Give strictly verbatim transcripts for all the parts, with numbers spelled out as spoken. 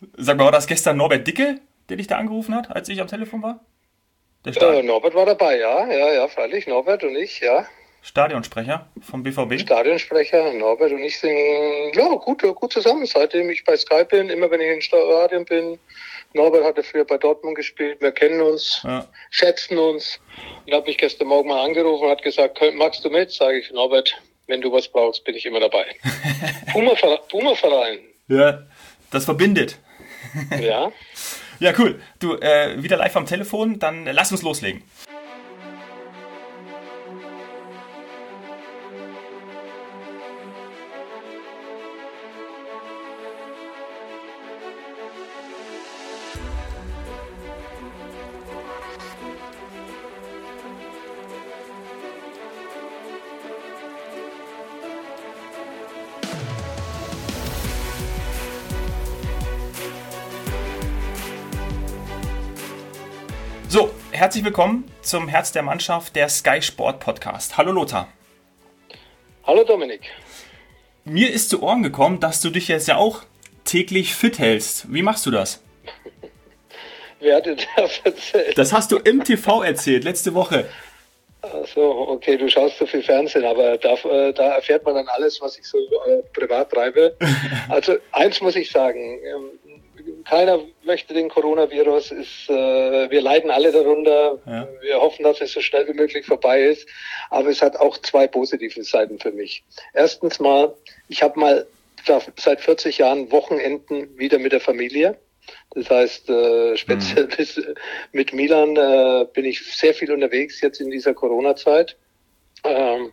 Sag mal, war das gestern Norbert Dicke, der dich da angerufen hat, als ich am Telefon war? Der Äh, Stadion Norbert war dabei, ja, ja, ja, freilich, Norbert und ich, ja. Stadionsprecher vom B V B? Stadionsprecher, Norbert und ich sind, ja, gut, gut zusammen, seitdem ich bei Sky bin, immer wenn ich im Stadion bin. Norbert hatte früher bei Dortmund gespielt, wir kennen uns, Ja. schätzen uns. Und habe mich gestern Morgen mal angerufen und hat gesagt, "Könnt- magst du mit?" Sage ich, Norbert, wenn du was brauchst, bin ich immer dabei. Puma-Verein, Puma-Verein, Ja, das verbindet. ja. Ja, cool. Du, äh, wieder live am Telefon, dann lass uns loslegen. So, herzlich willkommen zum Herz der Mannschaft, der Sky Sport Podcast. Hallo Lothar. Hallo Dominik. Mir ist zu Ohren gekommen, dass du dich jetzt ja auch täglich fit hältst. Wie machst du das? Wer hat dir das erzählt? Das hast du im T V erzählt, letzte Woche. Ach so, okay, du schaust so viel Fernsehen, aber da, äh, da erfährt man dann alles, was ich so äh, privat treibe. Also eins muss ich sagen, ähm, keiner möchte den Coronavirus, ist, äh, wir leiden alle darunter, Ja. wir hoffen, dass es so schnell wie möglich vorbei ist, aber es hat auch zwei positive Seiten für mich. Erstens mal, ich habe mal seit vierzig Jahren Wochenenden wieder mit der Familie. Das heißt, äh, speziell Mhm. bis, mit Milan äh, bin ich sehr viel unterwegs jetzt in dieser Corona-Zeit. Ähm,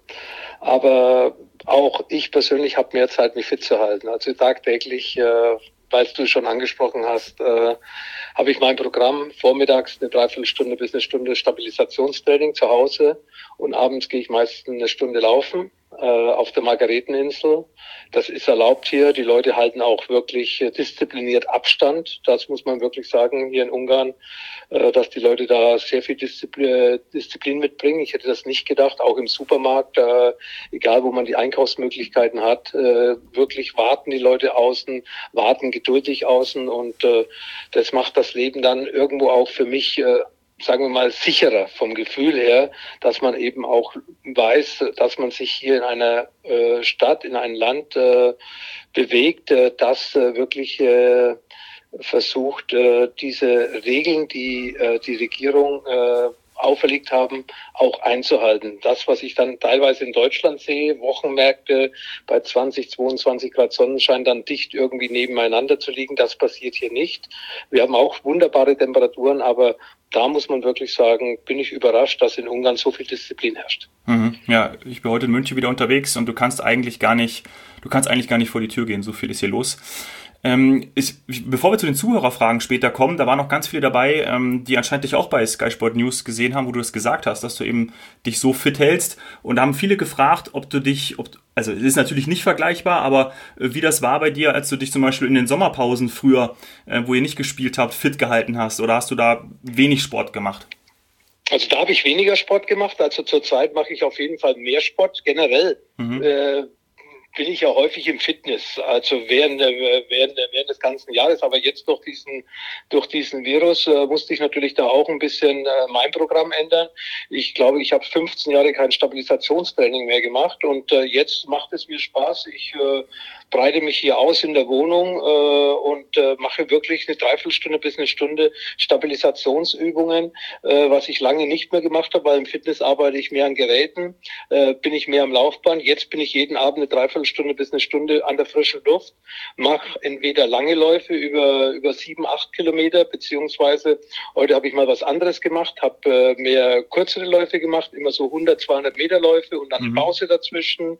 aber auch ich persönlich habe mehr Zeit, mich fit zu halten. Also tagtäglich, äh, weil du schon angesprochen hast, äh, habe ich mein Programm vormittags eine Dreiviertelstunde bis eine Stunde Stabilisationstraining zu Hause und abends gehe ich meistens eine Stunde laufen äh, auf der Margareteninsel. Das ist erlaubt hier. Die Leute halten auch wirklich äh, diszipliniert Abstand. Das muss man wirklich sagen hier in Ungarn, äh, dass die Leute da sehr viel Disziplin, Disziplin mitbringen. Ich hätte das nicht gedacht, auch im Supermarkt, äh, egal wo man die Einkaufsmöglichkeiten hat, äh, wirklich warten die Leute außen, warten geduldig außen und äh, das macht das Leben dann irgendwo auch für mich, äh, sagen wir mal, sicherer vom Gefühl her, dass man eben auch weiß, dass man sich hier in einer äh, Stadt, in einem Land äh, bewegt, äh, das äh, wirklich äh, versucht, äh, diese Regeln, die äh, die Regierung äh, auferlegt haben, auch einzuhalten. Das, was ich dann teilweise in Deutschland sehe, Wochenmärkte bei zwanzig, zweiundzwanzig Grad Sonnenschein dann dicht irgendwie nebeneinander zu liegen, das passiert hier nicht. Wir haben auch wunderbare Temperaturen, aber da muss man wirklich sagen, bin ich überrascht, dass in Ungarn so viel Disziplin herrscht. Mhm. Ja, ich bin heute in München wieder unterwegs und du kannst eigentlich gar nicht, du kannst eigentlich gar nicht vor die Tür gehen, so viel ist hier los. Ähm, ist, bevor wir zu den Zuhörerfragen später kommen, da waren noch ganz viele dabei, ähm, die anscheinend dich auch bei Sky Sport News gesehen haben, wo du das gesagt hast, dass du eben dich so fit hältst. Und da haben viele gefragt, ob du dich, ob, also es ist natürlich nicht vergleichbar, aber äh, wie das war bei dir, als du dich zum Beispiel in den Sommerpausen früher, äh, wo ihr nicht gespielt habt, fit gehalten hast, oder hast du da wenig Sport gemacht? Also da habe ich weniger Sport gemacht. Also zurzeit mache ich auf jeden Fall mehr Sport. Generell Mhm. äh, bin ich ja häufig im Fitness, also während, während, während des ganzen Jahres, aber jetzt durch diesen, durch diesen Virus äh, musste ich natürlich da auch ein bisschen äh, mein Programm ändern. Ich glaube, ich habe fünfzehn Jahre kein Stabilisationstraining mehr gemacht und äh, jetzt macht es mir Spaß. Ich äh, breite mich hier aus in der Wohnung äh, und äh, mache wirklich eine Dreiviertelstunde bis eine Stunde Stabilisationsübungen, äh, was ich lange nicht mehr gemacht habe, weil im Fitness arbeite ich mehr an Geräten, äh, bin ich mehr am Laufband. Jetzt bin ich jeden Abend eine Dreiviertelstunde bis eine Stunde an der frischen Luft, mache entweder lange Läufe über über sieben, acht Kilometer, beziehungsweise heute habe ich mal was anderes gemacht, habe äh, mehr kürzere Läufe gemacht, immer so hundert, zweihundert Meter Läufe und dann Mhm. eine Pause dazwischen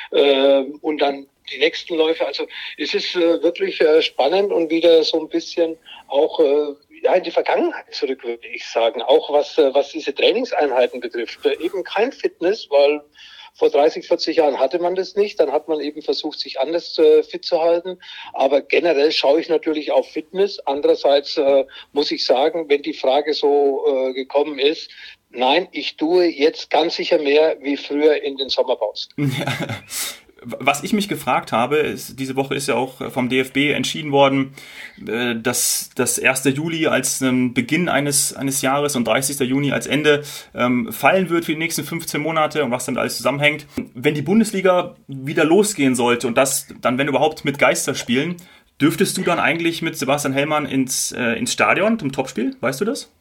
äh, und dann die nächsten Läufe. Also es ist äh, wirklich äh, spannend und wieder so ein bisschen auch äh, ja, in die Vergangenheit zurück, würde ich sagen. Auch was, äh, was diese Trainingseinheiten betrifft. Äh, eben kein Fitness, weil vor dreißig, vierzig Jahren hatte man das nicht. Dann hat man eben versucht, sich anders äh, fit zu halten. Aber generell schaue ich natürlich auf Fitness. Andererseits äh, muss ich sagen, wenn die Frage so äh, gekommen ist, nein, ich tue jetzt ganz sicher mehr wie früher in den Sommerpausen. Ja. Was ich mich gefragt habe, ist, diese Woche ist ja auch vom D F B entschieden worden, dass das erster Juli als ähm, Beginn eines eines Jahres und dreißigster Juni als Ende ähm, fallen wird für die nächsten fünfzehn Monate und was damit alles zusammenhängt. Wenn die Bundesliga wieder losgehen sollte und das dann, wenn überhaupt, mit Geisterspielen, dürftest du dann eigentlich mit Sebastian Hellmann ins, äh, ins Stadion zum Topspiel? Weißt du das?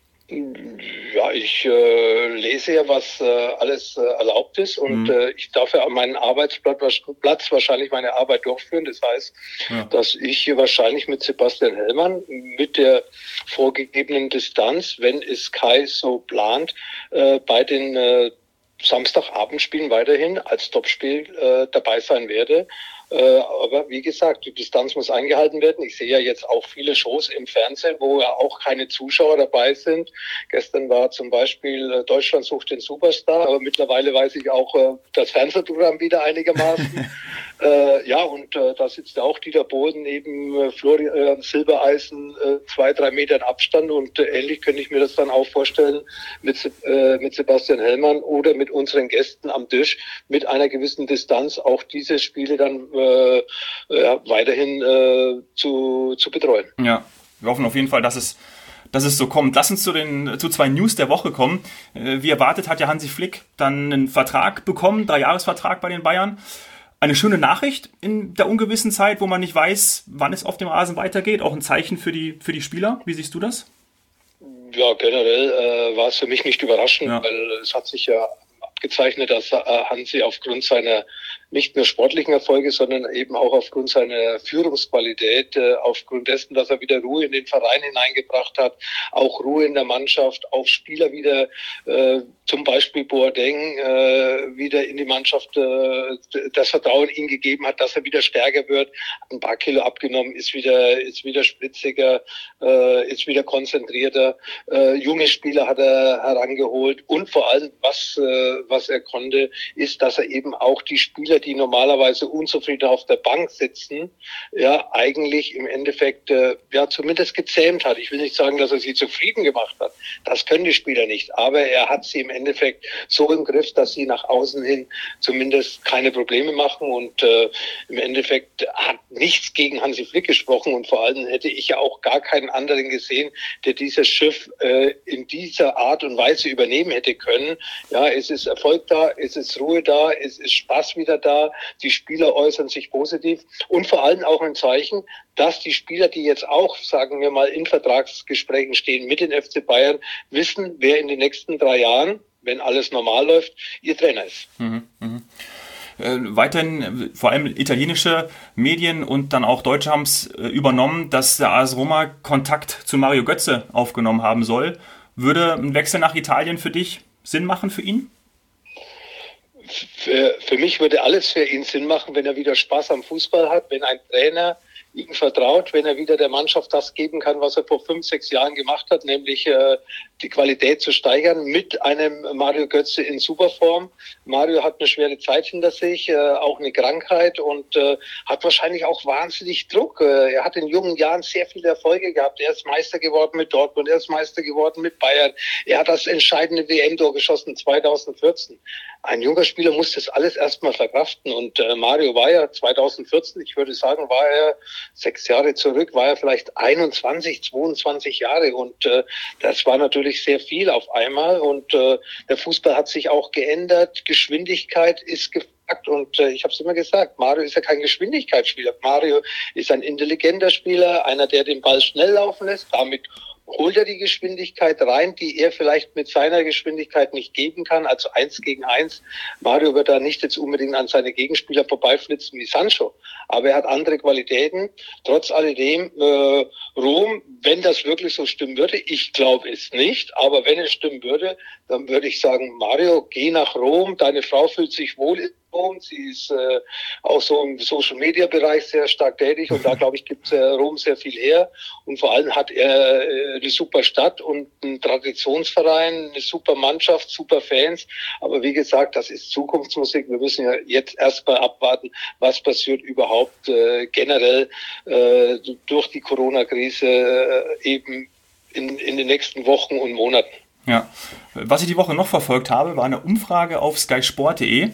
Ja, ich äh, lese ja, was äh, alles äh, erlaubt ist und mhm. äh, ich darf ja an meinem Arbeitsplatz Platz wahrscheinlich meine Arbeit durchführen. Das heißt, ja. dass ich wahrscheinlich mit Sebastian Hellmann mit der vorgegebenen Distanz, wenn es Kai so plant, äh, bei den äh, Samstagabendspielen weiterhin als Topspiel äh, dabei sein werde. Äh, aber wie gesagt, die Distanz muss eingehalten werden. Ich sehe ja jetzt auch viele Shows im Fernsehen, wo ja auch keine Zuschauer dabei sind. Gestern war zum Beispiel äh, Deutschland sucht den Superstar, aber mittlerweile weiß ich auch äh, das Fernsehprogramm wieder einigermaßen. äh, ja, und äh, da sitzt auch Dieter Bohlen neben äh, Florian Silbereisen äh, zwei, drei Metern Abstand und äh, ähnlich könnte ich mir das dann auch vorstellen mit, äh, mit Sebastian Hellmann oder mit unseren Gästen am Tisch mit einer gewissen Distanz auch diese Spiele dann Äh, ja, weiterhin äh, zu, zu betreuen. Ja, wir hoffen auf jeden Fall, dass es, dass es so kommt. Lass uns zu den zu zwei News der Woche kommen. Äh, wie erwartet hat ja Hansi Flick dann einen Vertrag bekommen, Dreijahresvertrag bei den Bayern. Eine schöne Nachricht in der ungewissen Zeit, wo man nicht weiß, wann es auf dem Rasen weitergeht. Auch ein Zeichen für die, für die Spieler. Wie siehst du das? Ja, generell äh, war es für mich nicht überraschend, ja. weil es hat sich ja abgezeichnet, dass äh, Hansi aufgrund seiner nicht nur sportlichen Erfolge, sondern eben auch aufgrund seiner Führungsqualität, äh, aufgrund dessen, dass er wieder Ruhe in den Verein hineingebracht hat, auch Ruhe in der Mannschaft, auch Spieler wieder, äh, zum Beispiel Boateng, äh, wieder in die Mannschaft äh, das Vertrauen ihm gegeben hat, dass er wieder stärker wird, ein paar Kilo abgenommen, ist wieder ist wieder spritziger, äh, ist wieder konzentrierter, äh, junge Spieler hat er herangeholt und vor allem, was äh, was er konnte, ist, dass er eben auch die Spieler, die normalerweise unzufrieden auf der Bank sitzen, ja, eigentlich im Endeffekt, äh, ja, zumindest gezähmt hat. Ich will nicht sagen, dass er sie zufrieden gemacht hat. Das können die Spieler nicht. Aber er hat sie im Endeffekt so im Griff, dass sie nach außen hin zumindest keine Probleme machen und äh, im Endeffekt hat nichts gegen Hansi Flick gesprochen und vor allem hätte ich ja auch gar keinen anderen gesehen, der dieses Schiff äh, in dieser Art und Weise übernehmen hätte können. Ja, es ist Erfolg da, es ist Ruhe da, es ist Spaß wieder da, die Spieler äußern sich positiv und vor allem auch ein Zeichen, dass die Spieler, die jetzt auch, sagen wir mal, in Vertragsgesprächen stehen mit den F C Bayern, wissen, wer in den nächsten drei Jahren, wenn alles normal läuft, ihr Trainer ist. Mhm, mh. Äh, weiterhin, vor allem italienische Medien und dann auch Deutsche haben es äh, übernommen, dass der A S Roma Kontakt zu Mario Götze aufgenommen haben soll. Würde ein Wechsel nach Italien für dich Sinn machen für ihn? Für, für mich würde alles für ihn Sinn machen, wenn er wieder Spaß am Fußball hat, wenn ein Trainer ihm vertraut, wenn er wieder der Mannschaft das geben kann, was er vor fünf, sechs Jahren gemacht hat, nämlich äh, die Qualität zu steigern mit einem Mario Götze in Superform. Mario hat eine schwere Zeit hinter sich, äh, auch eine Krankheit und äh, hat wahrscheinlich auch wahnsinnig Druck. Äh, er hat in jungen Jahren sehr viele Erfolge gehabt. Er ist Meister geworden mit Dortmund, er ist Meister geworden mit Bayern. Er hat das entscheidende W M-Tor geschossen zweitausendvierzehn. Ein junger Spieler muss das alles erstmal verkraften und äh, Mario war ja zweitausendvierzehn, ich würde sagen, war er sechs Jahre zurück, war er vielleicht einundzwanzig, zweiundzwanzig Jahre und äh, das war natürlich sehr viel auf einmal und äh, der Fußball hat sich auch geändert, Geschwindigkeit ist gefragt und äh, ich habe es immer gesagt, Mario ist ja kein Geschwindigkeitsspieler, Mario ist ein intelligenter Spieler, einer, der den Ball schnell laufen lässt, damit holt er die Geschwindigkeit rein, die er vielleicht mit seiner Geschwindigkeit nicht geben kann, also eins gegen eins. Mario wird da nicht jetzt unbedingt an seine Gegenspieler vorbeiflitzen wie Sancho, aber er hat andere Qualitäten. Trotz alledem, äh, Rom, wenn das wirklich so stimmen würde, ich glaube es nicht, aber wenn es stimmen würde, dann würde ich sagen, Mario, geh nach Rom, deine Frau fühlt sich wohl in Rom, sie ist äh, auch so im Social-Media-Bereich sehr stark tätig und da, glaube ich, gibt äh, Rom sehr viel her und vor allem hat er äh, eine super Stadt und einen Traditionsverein, eine super Mannschaft, super Fans, aber wie gesagt, das ist Zukunftsmusik, wir müssen ja jetzt erstmal abwarten, was passiert überhaupt äh, generell äh, durch die Corona-Krise äh, eben in, in den nächsten Wochen und Monaten. Ja, was ich die Woche noch verfolgt habe, war eine Umfrage auf sky sport punkt de.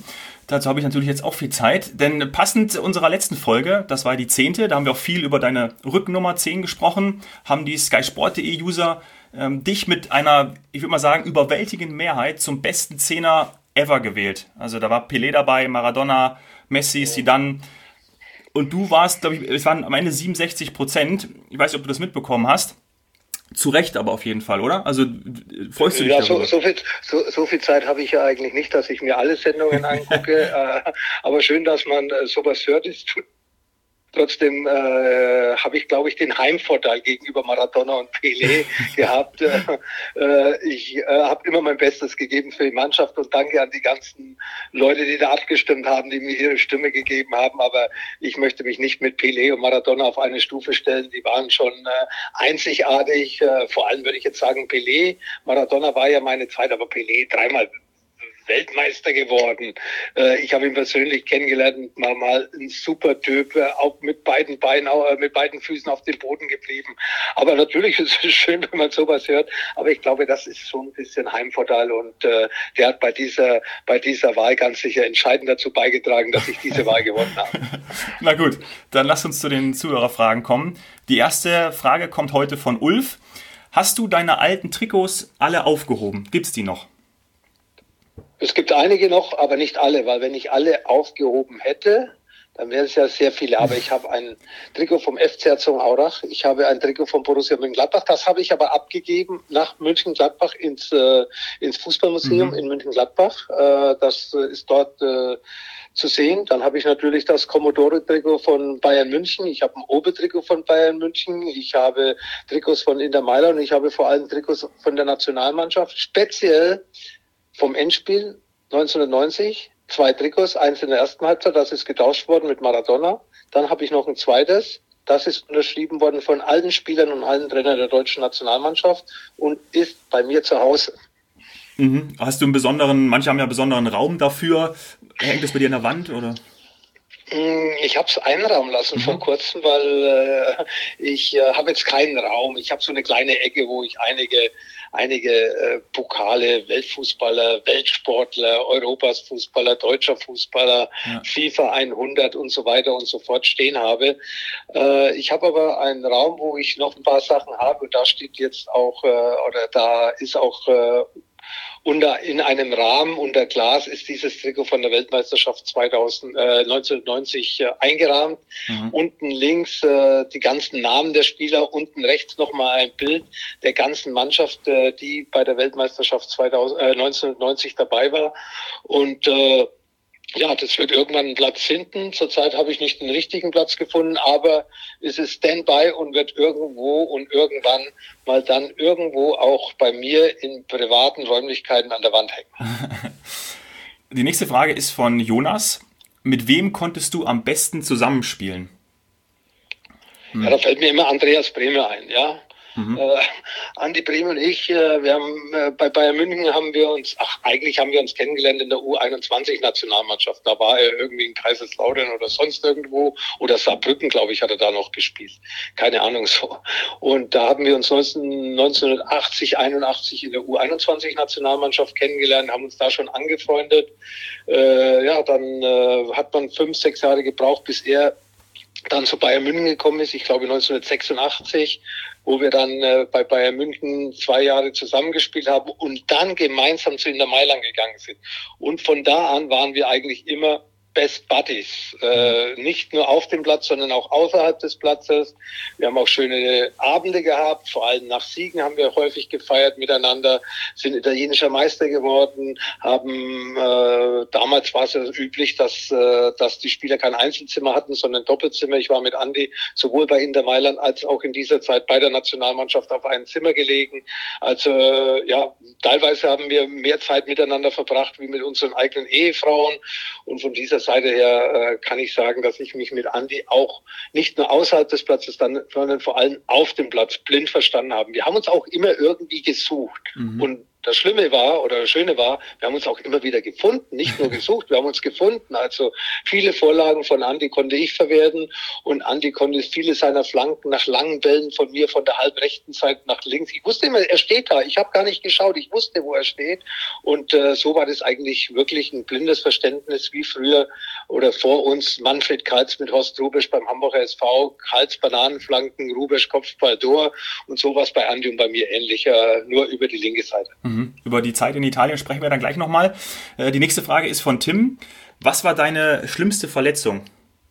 Dazu habe ich natürlich jetzt auch viel Zeit, denn passend unserer letzten Folge, das war die zehnte, da haben wir auch viel über deine Rückennummer zehn gesprochen, haben die sky sport punkt de User ähm, dich mit einer, ich würde mal sagen, überwältigenden Mehrheit zum besten Zehner ever gewählt. Also da war Pelé dabei, Maradona, Messi, Zidane und du warst, glaube ich, es waren am Ende siebenundsechzig Prozent. Ich weiß nicht, ob du das mitbekommen hast. Zu Recht aber auf jeden Fall, oder? Also freust du dich ja, darüber? So, so, viel, so, so viel Zeit habe ich ja eigentlich nicht, dass ich mir alle Sendungen angucke. äh, aber schön, dass man äh, sowas hört. Es tut Trotzdem äh, habe ich, glaube ich, den Heimvorteil gegenüber Maradona und Pelé gehabt. Äh, ich äh, habe immer mein Bestes gegeben für die Mannschaft und danke an die ganzen Leute, die da abgestimmt haben, die mir ihre Stimme gegeben haben. Aber ich möchte mich nicht mit Pelé und Maradona auf eine Stufe stellen. Die waren schon äh, einzigartig. Äh, vor allem würde ich jetzt sagen Pelé. Maradona war ja meine Zeit, aber Pelé dreimal Weltmeister geworden. Ich habe ihn persönlich kennengelernt, mal mal ein super Typ, auch mit beiden Beinen, mit beiden Füßen auf dem Boden geblieben. Aber natürlich ist es schön, wenn man sowas hört. Aber ich glaube, das ist so ein bisschen Heimvorteil und der hat bei dieser, bei dieser Wahl ganz sicher entscheidend dazu beigetragen, dass ich diese Wahl gewonnen habe. Na gut, dann lass uns zu den Zuhörerfragen kommen. Die erste Frage kommt heute von Ulf. Hast du deine alten Trikots alle aufgehoben? Gibt's die noch? Es gibt einige noch, aber nicht alle, weil wenn ich alle aufgehoben hätte, dann wären es ja sehr viele. Aber ich habe ein Trikot vom F C Herzogenaurach, ich habe ein Trikot von Borussia Mönchengladbach, das habe ich aber abgegeben nach Mönchengladbach ins, äh, ins Fußballmuseum mhm. in Mönchengladbach. Äh, das ist dort äh, zu sehen. Dann habe ich natürlich das Commodore-Trikot von Bayern München. Ich habe ein Obe-Trikot von Bayern München. Ich habe Trikots von Inter Mailand und ich habe vor allem Trikots von der Nationalmannschaft, speziell vom Endspiel neunzehnhundertneunzig, zwei Trikots, eins in der ersten Halbzeit, das ist getauscht worden mit Maradona. Dann habe ich noch ein zweites, das ist unterschrieben worden von allen Spielern und allen Trainern der deutschen Nationalmannschaft und ist bei mir zu Hause. Mhm. Hast du einen besonderen, manche haben ja einen besonderen Raum dafür, hängt das bei dir an der Wand oder? Ich habe es einrahmen lassen mhm. vor kurzem, weil äh, ich äh, habe jetzt keinen Raum. Ich habe so eine kleine Ecke, wo ich einige einige äh, Pokale, Weltfußballer, Weltsportler, Europas Fußballer, deutscher Fußballer, ja. FIFA hundert und so weiter und so fort stehen habe. Äh, ich habe aber einen Raum, wo ich noch ein paar Sachen habe. Da steht jetzt auch, äh, oder da ist auch äh, unter, in einem Rahmen unter Glas ist dieses Trikot von der Weltmeisterschaft zweitausend, äh, neunzehnhundertneunzig äh, eingerahmt. Mhm. Unten links äh, die ganzen Namen der Spieler, unten rechts nochmal ein Bild der ganzen Mannschaft, äh, die bei der Weltmeisterschaft zweitausend, äh, neunzehnhundertneunzig dabei war. Und äh, ja, das wird irgendwann einen Platz finden. Zurzeit habe ich nicht den richtigen Platz gefunden, aber es ist Standby und wird irgendwo und irgendwann mal dann irgendwo auch bei mir in privaten Räumlichkeiten an der Wand hängen. Die nächste Frage ist von Jonas. Mit wem konntest du am besten zusammenspielen? Hm. Ja, da fällt mir immer Andreas Brehme ein, ja. Mhm. Äh, Andi Brehme und ich, äh, wir haben äh, bei Bayern München haben wir uns, ach eigentlich haben wir uns kennengelernt in der U einundzwanzig Nationalmannschaft. Da war er irgendwie in Kaiserslautern oder sonst irgendwo oder Saarbrücken, glaube ich, hat er da noch gespielt. Keine Ahnung so. Und da haben wir uns neunzehnhundertachtzig, einundachtzig in der U einundzwanzig Nationalmannschaft kennengelernt, haben uns da schon angefreundet. Äh, ja, dann äh, hat man fünf, sechs Jahre gebraucht, bis er dann zu Bayern München gekommen ist, ich glaube neunzehnhundertsechsundachtzig, wo wir dann äh, bei Bayern München zwei Jahre zusammengespielt haben und dann gemeinsam zu Inter Mailand gegangen sind. Und von da an waren wir eigentlich immer Best Buddies. Äh, nicht nur auf dem Platz, sondern auch außerhalb des Platzes. Wir haben auch schöne Abende gehabt, vor allem nach Siegen haben wir häufig gefeiert miteinander, sind italienischer Meister geworden, haben äh, damals war es ja üblich, dass äh, dass die Spieler kein Einzelzimmer hatten, sondern Doppelzimmer. Ich war mit Andi sowohl bei Inter Mailand als auch in dieser Zeit bei der Nationalmannschaft auf einem Zimmer gelegen. Also äh, ja, teilweise haben wir mehr Zeit miteinander verbracht wie mit unseren eigenen Ehefrauen und von dieser Seite her äh, kann ich sagen, dass ich mich mit Andi auch nicht nur außerhalb des Platzes, dann, sondern vor allem auf dem Platz blind verstanden habe. Wir haben uns auch immer irgendwie gesucht. Mhm. Und Das Schlimme war oder das Schöne war, wir haben uns auch immer wieder gefunden, nicht nur gesucht, wir haben uns gefunden. Also viele Vorlagen von Andi konnte ich verwerten und Andi konnte viele seiner Flanken nach langen Bällen von mir von der halbrechten Seite nach links. Ich wusste immer, er steht da. Ich habe gar nicht geschaut, ich wusste, wo er steht. Und äh, so war das eigentlich wirklich ein blindes Verständnis wie früher oder vor uns Manfred Kaltz mit Horst Hrubesch beim Hamburger S V, Kaltz Bananenflanken, Hrubesch Kopfball, Tor und sowas bei Andi und bei mir ähnlich, äh, nur über die linke Seite. Mhm. Über die Zeit in Italien sprechen wir dann gleich nochmal. Äh, die nächste Frage ist von Tim. Was war deine schlimmste Verletzung?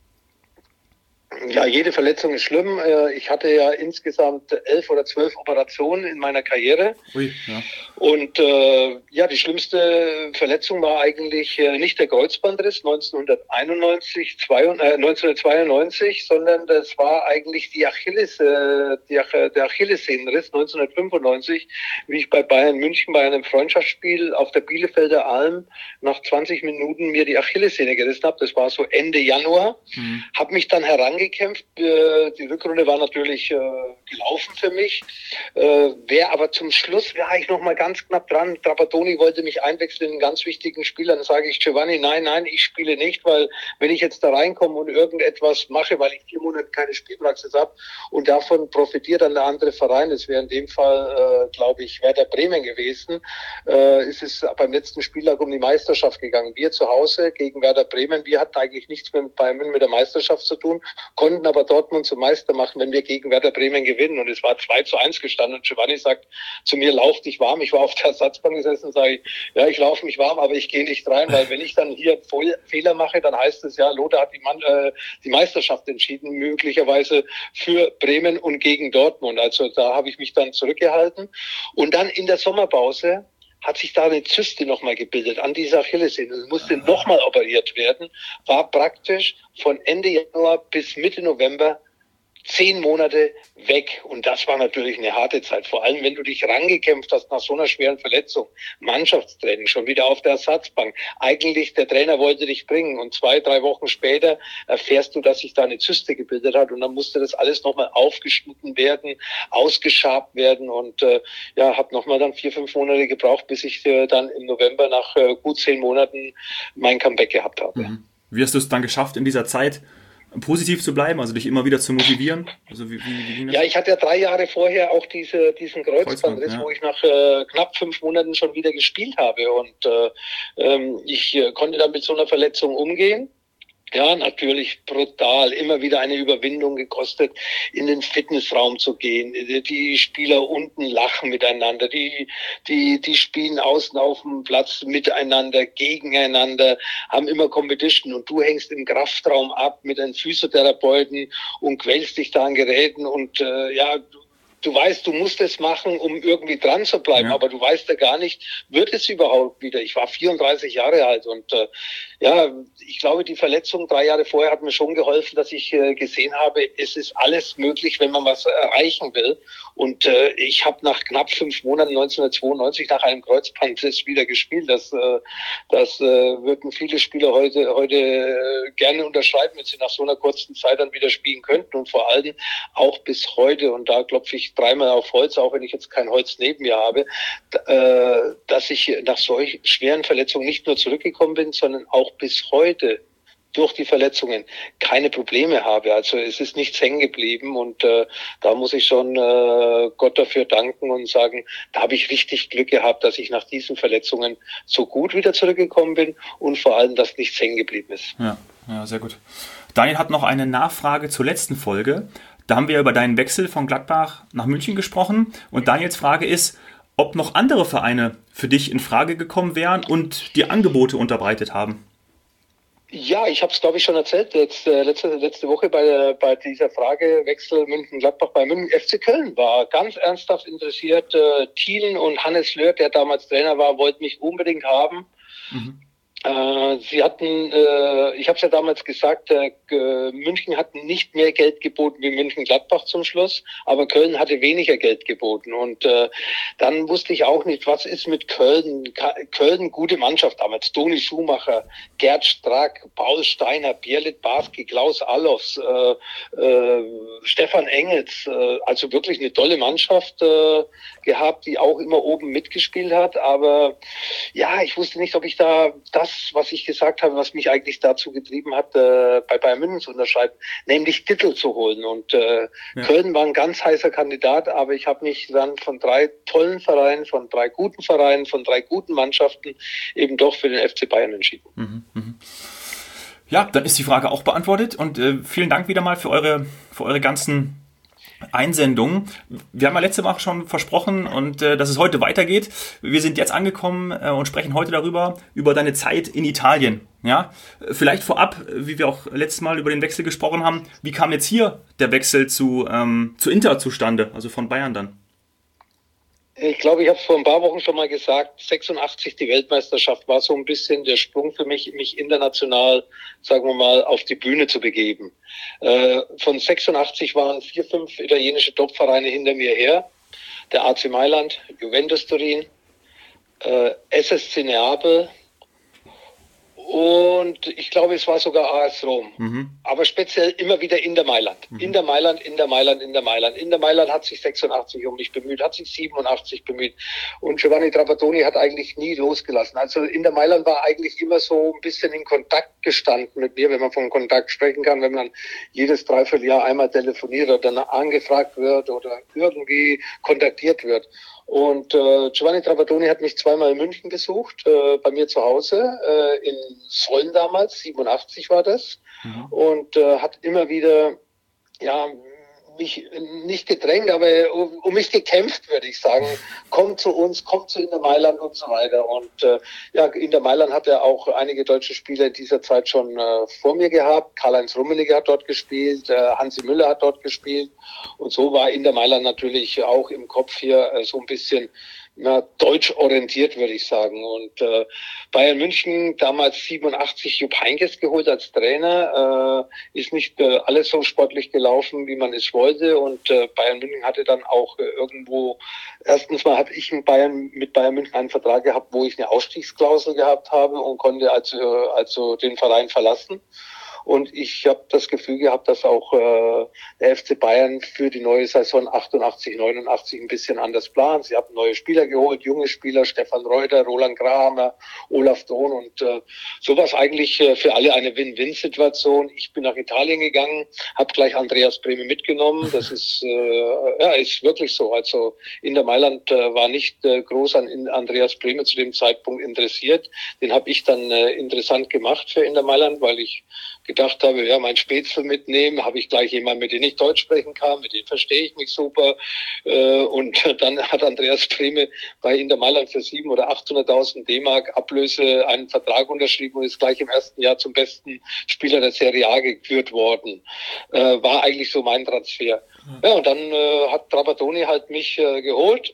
Ja, jede Verletzung ist schlimm. Ich hatte ja insgesamt elf oder zwölf Operationen in meiner Karriere. Ui, ja. Und äh, ja, die schlimmste Verletzung war eigentlich äh, nicht der Kreuzbandriss neunzehnhunderteinundneunzig, zwei, äh, neunzehnhundertzweiundneunzig, sondern das war eigentlich die Achilles, äh, die Ach der Achillessehnenriss neunzehnhundertfünfundneunzig, wie ich bei Bayern München bei einem Freundschaftsspiel auf der Bielefelder Alm nach zwanzig Minuten mir die Achillessehne gerissen habe. Das war so Ende Januar. Mhm. Habe mich dann herangekämpft. Äh, die Rückrunde war natürlich äh, gelaufen für mich. Äh, Wäre aber zum Schluss, war ich noch mal ganz knapp dran. Trapattoni wollte mich einwechseln in einen ganz wichtigen Spiel. Dann sage ich, Giovanni, nein, nein, ich spiele nicht, weil wenn ich jetzt da reinkomme und irgendetwas mache, weil ich vier Monate keine Spielpraxis habe und davon profitiert dann der andere Verein, das wäre in dem Fall, äh, glaube ich, Werder Bremen gewesen, äh, ist es beim letzten Spieltag um die Meisterschaft gegangen. Wir zu Hause gegen Werder Bremen, wir hatten eigentlich nichts mehr mit Bayern mit der Meisterschaft zu tun, konnten aber Dortmund zum Meister machen, wenn wir gegen Werder Bremen gewinnen. Und es war zwei zu eins gestanden und Giovanni sagt zu mir, lauf dich warm. Ich war auf der Ersatzbank gesessen und sage, ja, ich laufe mich warm, aber ich gehe nicht rein, weil wenn ich dann hier Fehler mache, dann heißt es ja, Lothar hat die, Mann, äh, die Meisterschaft entschieden, möglicherweise für Bremen und gegen Dortmund. Also da habe ich mich dann zurückgehalten. Und dann in der Sommerpause hat sich da eine Zyste nochmal gebildet an dieser Achillessehne. Es musste nochmal operiert werden, war praktisch von Ende Januar bis Mitte November zehn Monate weg. Und das war natürlich eine harte Zeit. Vor allem, wenn du dich rangekämpft hast nach so einer schweren Verletzung. Mannschaftstraining, schon wieder auf der Ersatzbank. Eigentlich, der Trainer wollte dich bringen. Und zwei, drei Wochen später erfährst du, dass sich da eine Zyste gebildet hat. Und dann musste das alles nochmal aufgeschnitten werden, ausgeschabt werden. Und äh, ja, habe nochmal dann vier, fünf Monate gebraucht, bis ich äh, dann im November nach äh, gut zehn Monaten mein Comeback gehabt habe. Mhm. Wie hast du es dann geschafft, in dieser Zeit positiv zu bleiben, also dich immer wieder zu motivieren? Also wie, wie, wie ging das? Ja, ich hatte ja drei Jahre vorher auch diese, diesen Kreuzbandriss, Kreuzband, ja. wo ich nach äh, knapp fünf Monaten schon wieder gespielt habe. Und äh, ähm, ich äh, konnte dann mit so einer Verletzung umgehen. Ja, natürlich brutal, immer wieder eine Überwindung gekostet, in den Fitnessraum zu gehen. Die Spieler unten lachen miteinander, die, die, die spielen außen auf dem Platz miteinander, gegeneinander, haben immer Competition und du hängst im Kraftraum ab mit einem Physiotherapeuten und quälst dich da an Geräten und äh, ja, du weißt, du musst es machen, um irgendwie dran zu bleiben, ja. aber du weißt ja gar nicht, wird es überhaupt wieder? Ich war vierunddreißig Jahre alt und äh, ja, ich glaube, die Verletzung drei Jahre vorher hat mir schon geholfen, dass ich äh, gesehen habe, es ist alles möglich, wenn man was erreichen will. Und äh, ich habe nach knapp fünf Monaten neunzehnhundertzweiundneunzig nach einem Kreuzbandriss wieder gespielt. Das, äh, das äh, würden viele Spieler heute heute äh, gerne unterschreiben, wenn sie nach so einer kurzen Zeit dann wieder spielen könnten. Und vor allem auch bis heute, und da klopfe ich dreimal auf Holz, auch wenn ich jetzt kein Holz neben mir habe, äh, dass ich nach solch schweren Verletzungen nicht nur zurückgekommen bin, sondern auch bis heute durch die Verletzungen keine Probleme habe. Also es ist nichts hängen geblieben und äh, da muss ich schon äh, Gott dafür danken und sagen, da habe ich richtig Glück gehabt, dass ich nach diesen Verletzungen so gut wieder zurückgekommen bin und vor allem, dass nichts hängen geblieben ist. Ja, ja, sehr gut. Daniel hat noch eine Nachfrage zur letzten Folge. Da haben wir über deinen Wechsel von Gladbach nach München gesprochen und Daniels Frage ist, ob noch andere Vereine für dich in Frage gekommen wären und dir Angebote unterbreitet haben. Ja, ich habe es, glaube ich, schon erzählt, jetzt, äh, letzte, letzte Woche bei, der, bei dieser Frage Wechsel München-Gladbach bei München. F C Köln war ganz ernsthaft interessiert. Äh, Thielen und Hannes Löhr, der damals Trainer war, wollten mich unbedingt haben. Mhm. Äh, sie hatten, äh, ich habe es ja damals gesagt, äh, München hat nicht mehr Geld geboten wie Mönchengladbach zum Schluss, aber Köln hatte weniger Geld geboten. Und äh, dann wusste ich auch nicht, was ist mit Köln. Ka- Köln, gute Mannschaft damals. Toni Schumacher, Gerd Strack, Paul Steiner, Bierlit Barski, Klaus Allofs, äh, äh, Stefan Engels. Äh, also wirklich eine tolle Mannschaft äh, gehabt, die auch immer oben mitgespielt hat. Aber ja, ich wusste nicht, ob ich da das, was ich gesagt habe, was mich eigentlich dazu getrieben hat, äh, bei Bayern München zu unterschreiben, nämlich Titel zu holen. Und äh, ja. Köln war ein ganz heißer Kandidat, aber ich habe mich dann von drei tollen Vereinen, von drei guten Vereinen, von drei guten Mannschaften eben doch für den F C Bayern entschieden. Mhm, mh. Ja, dann ist die Frage auch beantwortet und äh, vielen Dank wieder mal für eure, für eure ganzen Einsendung. Wir haben ja letzte Woche schon versprochen und äh, dass es heute weitergeht. Wir sind jetzt angekommen äh, und sprechen heute darüber, über deine Zeit in Italien. Ja, vielleicht vorab, wie wir auch letztes Mal über den Wechsel gesprochen haben, wie kam jetzt hier der Wechsel zu, ähm, zu Inter zustande, also von Bayern dann? Ich glaube, ich habe es vor ein paar Wochen schon mal gesagt, sechsundachtzig, die Weltmeisterschaft war so ein bisschen der Sprung für mich, mich international, sagen wir mal, auf die Bühne zu begeben. Äh, von sechsundachtzig waren vier, fünf italienische Topvereine hinter mir her. Der A C Mailand, Juventus Turin, äh, S S C Neapel und ich glaube, es war sogar A S Rom. Mhm. Aber speziell immer wieder Inter Mailand. Mhm. Inter Mailand, Inter Mailand, Inter Mailand. Inter Mailand hat sich sechsundachtzig um mich bemüht, hat sich siebenundachtzig bemüht. Und Giovanni Trapattoni hat eigentlich nie losgelassen. Also Inter Mailand war eigentlich immer so ein bisschen in Kontakt gestanden mit mir, wenn man von Kontakt sprechen kann, wenn man jedes Dreivierteljahr einmal telefoniert oder dann angefragt wird oder irgendwie kontaktiert wird. Und äh, Giovanni Trapattoni hat mich zweimal in München besucht, äh, bei mir zu Hause, äh, in Solln damals, siebenundachtzig war das, mhm. und äh, hat immer wieder, ja, mich nicht gedrängt, aber um, um mich gekämpft, würde ich sagen. Kommt zu uns, kommt zu Inter Mailand und so weiter. Und äh, ja, Inter Mailand hat ja auch einige deutsche Spieler in dieser Zeit schon äh, vor mir gehabt. Karl-Heinz Rummenigge hat dort gespielt, äh, Hansi Müller hat dort gespielt. Und so war Inter Mailand natürlich auch im Kopf hier äh, so ein bisschen na, deutsch orientiert, würde ich sagen. Und äh, Bayern München, damals siebenundachtzig, Jupp Heynckes geholt als Trainer, äh, ist nicht äh, alles so sportlich gelaufen, wie man es wollte. Und äh, Bayern München hatte dann auch äh, irgendwo, erstens mal habe ich in Bayern, mit Bayern München einen Vertrag gehabt, wo ich eine Ausstiegsklausel gehabt habe und konnte also, also den Verein verlassen. Und ich habe das Gefühl gehabt, dass auch äh, der F C Bayern für die neue Saison achtundachtzig, neunundachtzig ein bisschen anders plant. Sie haben neue Spieler geholt, junge Spieler, Stefan Reuter, Roland Grahammer, Olaf Thon. Und äh, so war es eigentlich äh, für alle eine Win-Win-Situation. Ich bin nach Italien gegangen, habe gleich Andreas Brehme mitgenommen. Das ist äh, ja ist wirklich so. Also Inter Mailand äh, war nicht äh, groß an in Andreas Brehme zu dem Zeitpunkt interessiert. Den habe ich dann äh, interessant gemacht für Inter Mailand, weil ich gedacht habe, ja, mein Spätzle mitnehmen, habe ich gleich jemanden, mit dem ich Deutsch sprechen kann, mit dem verstehe ich mich super. Und dann hat Andreas Brehme bei Inter Mailand für sieben oder achthunderttausend D-Mark Ablöse einen Vertrag unterschrieben und ist gleich im ersten Jahr zum besten Spieler der Serie A gekürt worden. War eigentlich so mein Transfer. Ja, und dann hat Trapattoni halt mich geholt.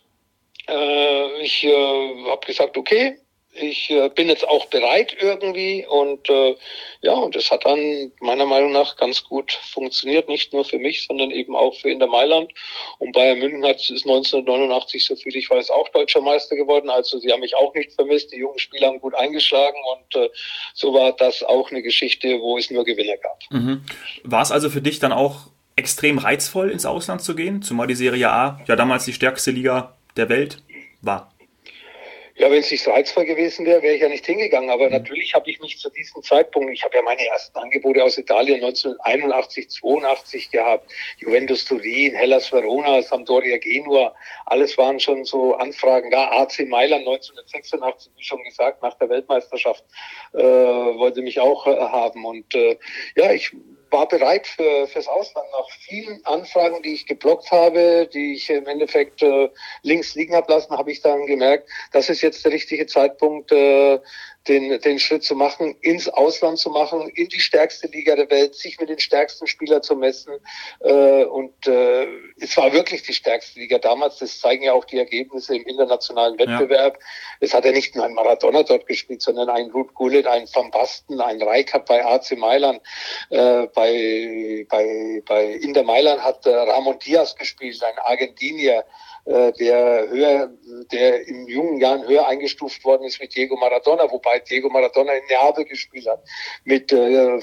Ich habe gesagt, okay, ich äh, bin jetzt auch bereit irgendwie und äh, ja, und das hat dann meiner Meinung nach ganz gut funktioniert, nicht nur für mich, sondern eben auch für Inter Mailand. Und Bayern München hat, ist neunzehnhundertneunundachtzig, so viel ich weiß, auch deutscher Meister geworden. Also sie haben mich auch nicht vermisst, die jungen Spieler haben gut eingeschlagen und äh, so war das auch eine Geschichte, wo es nur Gewinner gab. Mhm. War es also für dich dann auch extrem reizvoll, ins Ausland zu gehen, zumal die Serie A ja damals die stärkste Liga der Welt war? Ja, wenn es nicht reizvoll gewesen wäre, wäre ich ja nicht hingegangen. Aber mhm. natürlich habe ich mich zu diesem Zeitpunkt, ich habe ja meine ersten Angebote aus Italien neunzehnhunderteinundachtzig, zweiundachtzig gehabt. Juventus Turin, Hellas Verona, Sampdoria Genua. Alles waren schon so Anfragen da. A C Mailand neunzehnhundertsechsundachtzig, wie schon gesagt, nach der Weltmeisterschaft äh, wollte mich auch äh, haben. Und äh, ja, ich war bereit für fürs Ausland. Nach vielen Anfragen, die ich geblockt habe, die ich im Endeffekt äh, links liegen habe lassen, habe ich dann gemerkt, das ist jetzt der richtige Zeitpunkt, äh, den, den Schritt zu machen, ins Ausland zu machen, in die stärkste Liga der Welt, sich mit den stärksten Spielern zu messen. Äh, und äh, es war wirklich die stärkste Liga damals. Das zeigen ja auch die Ergebnisse im internationalen Wettbewerb. Ja. Es hat ja nicht nur ein Maradona dort gespielt, sondern ein Ruud Gullit, ein Van Basten, ein Rijkaard bei A C Mailand. Äh, bei, bei, bei Inter Mailand hat äh, Ramon Diaz gespielt, ein Argentinier, der höher, der in jungen Jahren höher eingestuft worden ist mit Diego Maradona, wobei Diego Maradona in Neapel gespielt hat, mit äh,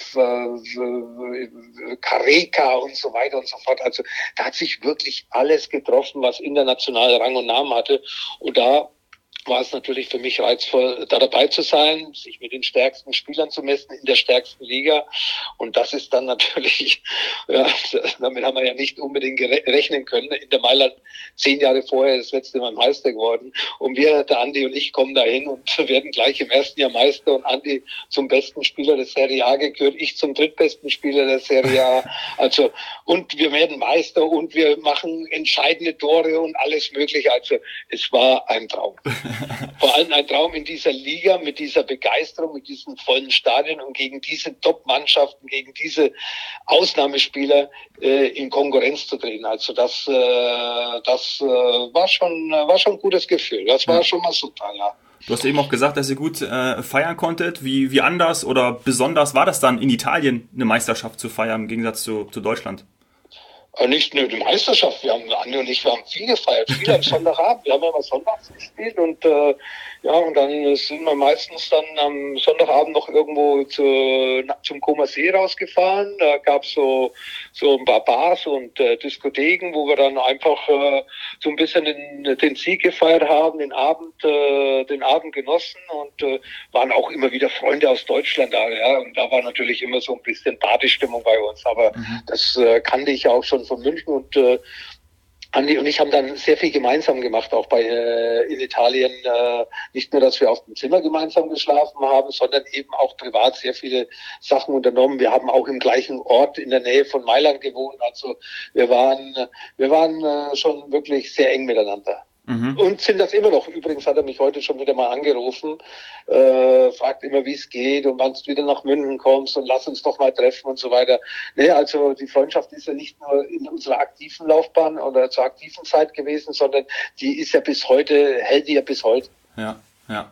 Careca und so weiter und so fort. Also da hat sich wirklich alles getroffen, was international Rang und Namen hatte. Und da war es natürlich für mich reizvoll, da dabei zu sein, sich mit den stärksten Spielern zu messen in der stärksten Liga. Und das ist dann natürlich, ja, damit haben wir ja nicht unbedingt rechnen können. In der Mailand zehn Jahre vorher das letzte Mal Meister geworden. Und wir, der Andi und ich, kommen dahin und werden gleich im ersten Jahr Meister und Andi zum besten Spieler der Serie A gekürt, ich zum drittbesten Spieler der Serie A. Also, und wir werden Meister und wir machen entscheidende Tore und alles Mögliche. Also, es war ein Traum. Vor allem ein Traum in dieser Liga mit dieser Begeisterung, mit diesen vollen Stadien und gegen diese Top-Mannschaften, gegen diese Ausnahmespieler äh, in Konkurrenz zu treten. Also das, äh, das äh, war schon, war schon ein gutes Gefühl. Das war ja schon mal super, ja. Du hast eben auch gesagt, dass ihr gut äh, feiern konntet. Wie, wie anders oder besonders war das dann in Italien, eine Meisterschaft zu feiern im Gegensatz zu, zu Deutschland? Nicht nur die Meisterschaft, wir haben, Andi und ich, wir haben viel gefeiert, viel am Sonntagabend. Wir haben ja immer sonntags gespielt und äh, ja, und dann sind wir meistens dann am Sonntagabend noch irgendwo zu, zum Comer See rausgefahren. Da gab's so so ein paar Bars und äh, Diskotheken, wo wir dann einfach äh, so ein bisschen den, den Sieg gefeiert haben, den Abend äh, den Abend genossen und äh, waren auch immer wieder Freunde aus Deutschland da. Ja, und da war natürlich immer so ein bisschen Partystimmung bei uns, aber mhm. das äh, kannte ich ja auch schon von München und äh, Andi und ich haben dann sehr viel gemeinsam gemacht, auch bei äh, in Italien. Äh, nicht nur, dass wir auf dem Zimmer gemeinsam geschlafen haben, sondern eben auch privat sehr viele Sachen unternommen. Wir haben auch im gleichen Ort in der Nähe von Mailand gewohnt. Also wir waren, wir waren äh, schon wirklich sehr eng miteinander. Mhm. Und sind das immer noch. Übrigens hat er mich heute schon wieder mal angerufen, äh, fragt immer, wie es geht und wann du wieder nach München kommst und lass uns doch mal treffen und so weiter. Nee, also die Freundschaft ist ja nicht nur in unserer aktiven Laufbahn oder zur aktiven Zeit gewesen, sondern die ist ja bis heute, hält die ja bis heute. Ja, ja.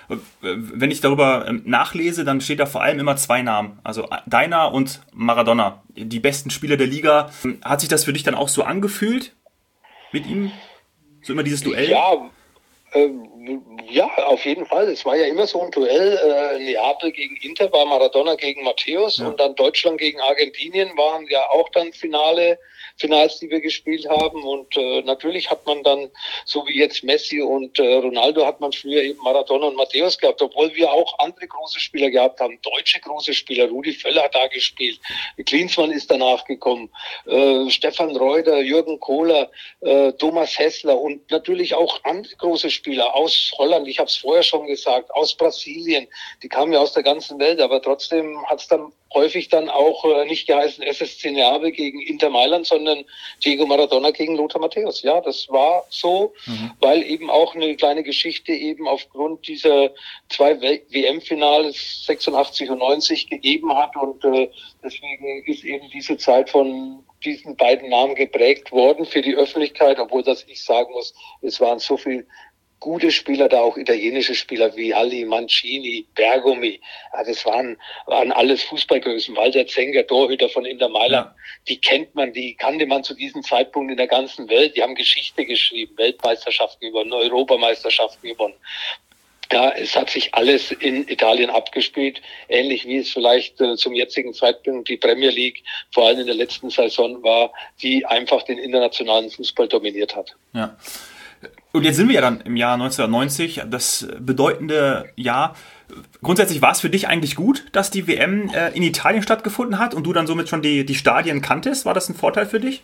Wenn ich darüber nachlese, dann steht da vor allem immer zwei Namen, also deiner und Maradona, die besten Spieler der Liga. Hat sich das für dich dann auch so angefühlt mit ihm? So immer dieses Duell? Ja, ähm, ja, auf jeden Fall. Es war ja immer so ein Duell. Äh, Neapel gegen Inter war Maradona gegen Matthäus ja. Und dann Deutschland gegen Argentinien waren ja auch dann Finale, Finals, die wir gespielt haben. Und äh, natürlich hat man dann, so wie jetzt Messi und äh, Ronaldo, hat man früher eben Maradona und Matthäus gehabt, obwohl wir auch andere große Spieler gehabt haben. Deutsche große Spieler, Rudi Völler hat da gespielt, Klinsmann ist danach gekommen, äh, Stefan Reuter, Jürgen Kohler, äh, Thomas Hessler und natürlich auch andere große Spieler aus Holland, ich habe es vorher schon gesagt, aus Brasilien, die kamen ja aus der ganzen Welt, aber trotzdem hat es dann häufig dann auch äh, nicht geheißen S S C Neapel gegen Inter Mailand, sondern Diego Maradona gegen Lothar Matthäus. Ja, das war so, mhm. weil eben auch eine kleine Geschichte eben aufgrund dieser zwei W M-Finals sechsundachtzig und neunzig gegeben hat und äh, deswegen ist eben diese Zeit von diesen beiden Namen geprägt worden für die Öffentlichkeit, obwohl das ich sagen muss, es waren so viel gute Spieler da, auch italienische Spieler wie Alli, Mancini, Bergomi. Ja, das waren, waren alles Fußballgrößen. Walter Zenger, Torhüter von Inter Mailand. Ja. Die kennt man, die kannte man zu diesem Zeitpunkt in der ganzen Welt. Die haben Geschichte geschrieben, Weltmeisterschaften gewonnen, Europameisterschaften gewonnen. Ja, es hat sich alles in Italien abgespielt, ähnlich wie es vielleicht äh, zum jetzigen Zeitpunkt die Premier League, vor allem in der letzten Saison war, die einfach den internationalen Fußball dominiert hat. Ja. Und jetzt sind wir ja dann im Jahr neunzehnhundertneunzig, das bedeutende Jahr. Grundsätzlich war es für dich eigentlich gut, dass die W M äh, in Italien stattgefunden hat und du dann somit schon die, die Stadien kanntest? War das ein Vorteil für dich?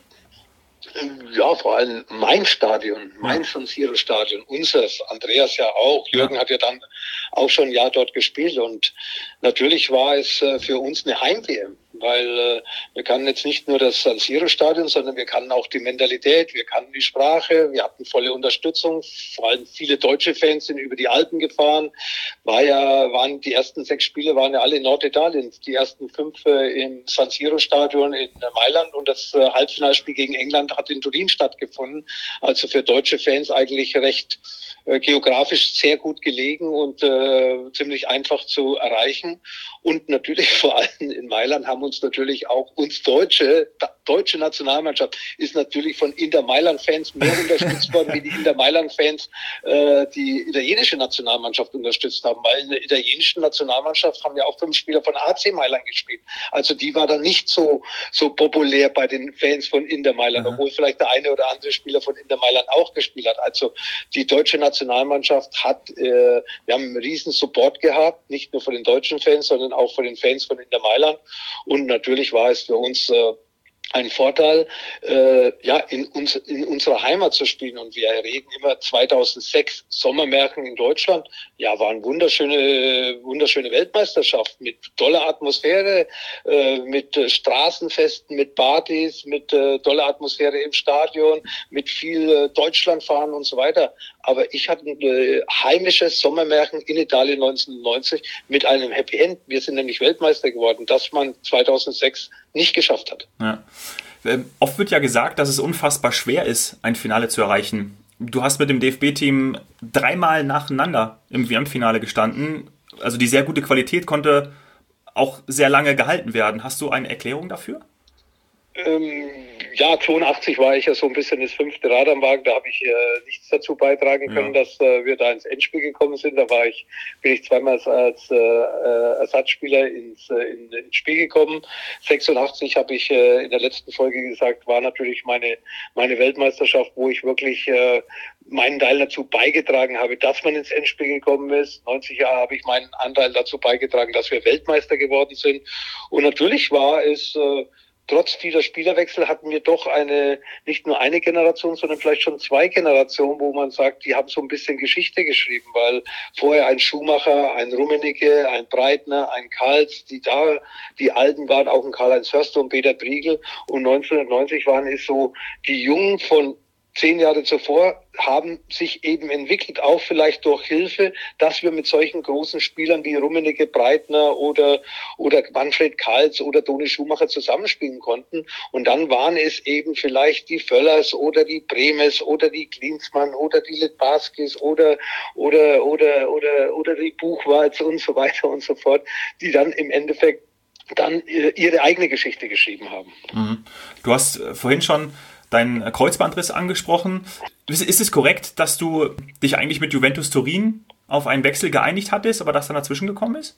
Ja, vor allem mein Stadion, mein San Siro Stadion, unseres, Andreas ja auch, Jürgen ja. hat ja dann auch schon ein Jahr dort gespielt und natürlich war es für uns eine Heim-W M. weil äh, wir kannten jetzt nicht nur das San Siro Stadion, sondern wir kannten auch die Mentalität, wir kannten die Sprache, wir hatten volle Unterstützung, vor allem viele deutsche Fans sind über die Alpen gefahren, war ja, waren die ersten sechs Spiele waren ja alle in Norditalien, die ersten fünf äh, im San Siro Stadion in äh, Mailand und das äh, Halbfinalspiel gegen England hat in Turin stattgefunden, also für deutsche Fans eigentlich recht äh, geografisch sehr gut gelegen und äh, ziemlich einfach zu erreichen. Und natürlich vor allem in Mailand haben uns natürlich auch uns Deutsche, deutsche Nationalmannschaft ist natürlich von Inter Mailand-Fans mehr unterstützt worden, wie die Inter Mailand-Fans äh, die italienische Nationalmannschaft unterstützt haben. Weil in der italienischen Nationalmannschaft haben ja auch fünf Spieler von A C Mailand gespielt. Also die war dann nicht so so populär bei den Fans von Inter Mailand, obwohl vielleicht der eine oder andere Spieler von Inter Mailand auch gespielt hat. Also die deutsche Nationalmannschaft hat, äh, wir haben einen riesen Support gehabt, nicht nur von den deutschen Fans, sondern auch von den Fans von Inter Mailand. Und natürlich war es für uns äh, ein Vorteil, äh, ja, in, uns, in unserer Heimat zu spielen. Und wir reden immer zweitausendsechs Sommermärkten in Deutschland. Ja, waren wunderschöne, wunderschöne Weltmeisterschaft mit toller Atmosphäre, äh, mit äh, Straßenfesten, mit Partys, mit äh, toller Atmosphäre im Stadion, mit viel äh, Deutschlandfahren und so weiter. Aber ich hatte ein äh, heimisches Sommermärchen in Italien neunzehnhundertneunzig mit einem Happy End. Wir sind nämlich Weltmeister geworden, das man zweitausendsechs nicht geschafft hat. Ja. Oft wird ja gesagt, dass es unfassbar schwer ist, ein Finale zu erreichen. Du hast mit dem D F B-Team dreimal nacheinander im W M-Finale gestanden. Also die sehr gute Qualität konnte auch sehr lange gehalten werden. Hast du eine Erklärung dafür? Ähm, ja, zweiundachtzig war ich ja so ein bisschen das fünfte Rad am Wagen. Da habe ich äh, nichts dazu beitragen können, ja. dass äh, wir da ins Endspiel gekommen sind. Da war ich, bin ich zweimal als, als äh, Ersatzspieler ins, äh, in, ins Spiel gekommen. sechsundachtzig habe ich äh, in der letzten Folge gesagt, war natürlich meine meine Weltmeisterschaft, wo ich wirklich äh, meinen Teil dazu beigetragen habe, dass man ins Endspiel gekommen ist. neunzig Jahre habe ich meinen Anteil dazu beigetragen, dass wir Weltmeister geworden sind. Und natürlich war es äh, trotz vieler Spielerwechsel hatten wir doch eine, nicht nur eine Generation, sondern vielleicht schon zwei Generationen, wo man sagt, die haben so ein bisschen Geschichte geschrieben, weil vorher ein Schumacher, ein Rummenigge, ein Breitner, ein Kals, die da, die Alten waren, auch ein Karl-Heinz Förster und Peter Briegel, und neunzehnhundertneunzig waren es so die Jungen von zehn Jahre zuvor haben sich eben entwickelt, auch vielleicht durch Hilfe, dass wir mit solchen großen Spielern wie Rummenigge, Breitner oder oder Manfred Kals oder Toni Schumacher zusammenspielen konnten. Und dann waren es eben vielleicht die Völlers oder die Bremes oder die Klinsmann oder die Litbarskis oder oder oder oder oder die Buchwalds und so weiter und so fort, die dann im Endeffekt dann ihre eigene Geschichte geschrieben haben. Mhm. Du hast vorhin schon deinen Kreuzbandriss angesprochen. Ist es korrekt, dass du dich eigentlich mit Juventus Turin auf einen Wechsel geeinigt hattest, aber das dann dazwischen gekommen ist?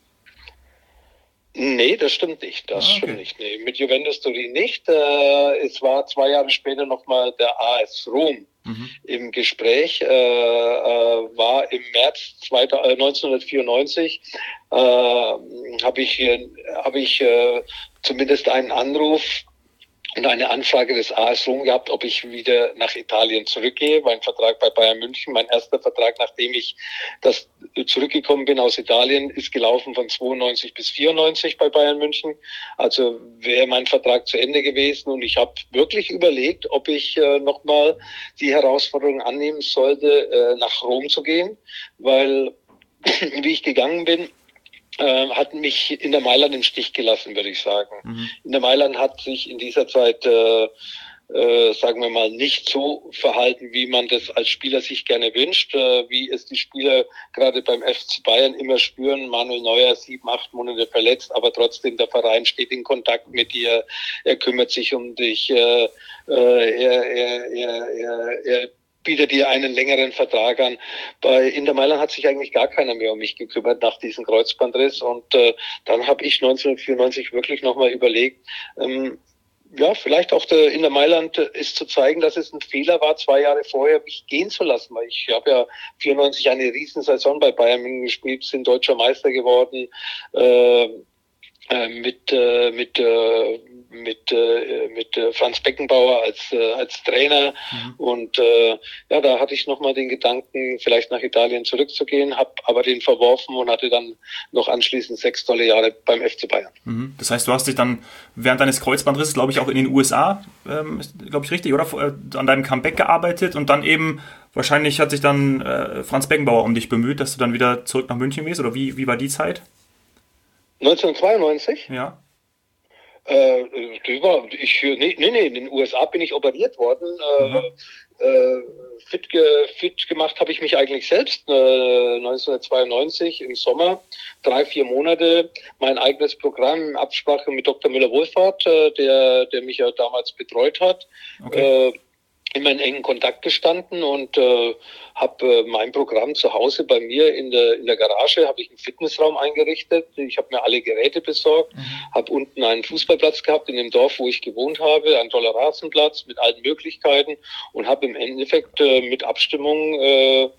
Nee, das stimmt nicht. Das ah, okay. stimmt nicht. Nee, mit Juventus Turin nicht. Äh, es war zwei Jahre später nochmal der A S Rom mhm. im Gespräch. Äh, äh, war im März neunzehnhundertvierundneunzig. Äh, habe ich, hab ich äh, zumindest einen Anruf und eine Anfrage des A S Rom gehabt, ob ich wieder nach Italien zurückgehe. Mein Vertrag bei Bayern München, mein erster Vertrag, nachdem ich das zurückgekommen bin aus Italien, ist gelaufen von zweiundneunzig bis vierundneunzig bei Bayern München. Also wäre mein Vertrag zu Ende gewesen, und ich habe wirklich überlegt, ob ich äh, nochmal die Herausforderung annehmen sollte, äh, nach Rom zu gehen, weil wie ich gegangen bin, Äh, hat mich Inter Mailand im Stich gelassen, würde ich sagen. Mhm. Inter Mailand hat sich in dieser Zeit, äh, äh, sagen wir mal, nicht so verhalten, wie man das als Spieler sich gerne wünscht, äh, wie es die Spieler gerade beim F C Bayern immer spüren. Manuel Neuer, sieben, acht Monate verletzt, aber trotzdem der Verein steht in Kontakt mit dir, er kümmert sich um dich, äh, äh, er, er, er, er, er bietet dir einen längeren Vertrag an. Bei Inter Mailand hat sich eigentlich gar keiner mehr um mich gekümmert nach diesem Kreuzbandriss, und äh, dann habe ich neunzehnhundertvierundneunzig wirklich nochmal überlegt, ähm, ja, vielleicht auch der Inter Mailand ist zu zeigen, dass es ein Fehler war, zwei Jahre vorher mich gehen zu lassen, weil ich habe ja vierundneunzig eine Riesensaison bei Bayern München gespielt, sind deutscher Meister geworden, äh, äh, mit äh, mit äh, mit äh, mit äh, Franz Beckenbauer als äh, als Trainer. Mhm. Und äh, ja, da hatte ich nochmal den Gedanken, vielleicht nach Italien zurückzugehen, habe aber den verworfen und hatte dann noch anschließend sechs tolle Jahre beim F C Bayern. Mhm. Das heißt, du hast dich dann während deines Kreuzbandrisses, glaube ich, auch in den U S A, ähm, glaube ich richtig, oder an deinem Comeback gearbeitet und dann eben wahrscheinlich hat sich dann äh, Franz Beckenbauer um dich bemüht, dass du dann wieder zurück nach München gehst, oder wie, wie war die Zeit? neunzehnhundertzweiundneunzig? Ja. Äh, ich, nee, nee, nee, in den U S A bin ich operiert worden. Äh, äh, fit, ge, fit gemacht habe ich mich eigentlich selbst äh, neunzehnhundertzweiundneunzig im Sommer, drei, vier Monate, mein eigenes Programm in Absprache mit Doktor Müller-Wohlfahrt, äh, der, der mich ja damals betreut hat. Okay. Äh, immer in engen Kontakt gestanden und äh, habe äh, mein Programm zu Hause bei mir in der in der Garage, habe ich einen Fitnessraum eingerichtet. Ich habe mir alle Geräte besorgt, mhm. habe unten einen Fußballplatz gehabt in dem Dorf, wo ich gewohnt habe, einen toller Rasenplatz mit allen Möglichkeiten und habe im Endeffekt äh, mit Abstimmung äh,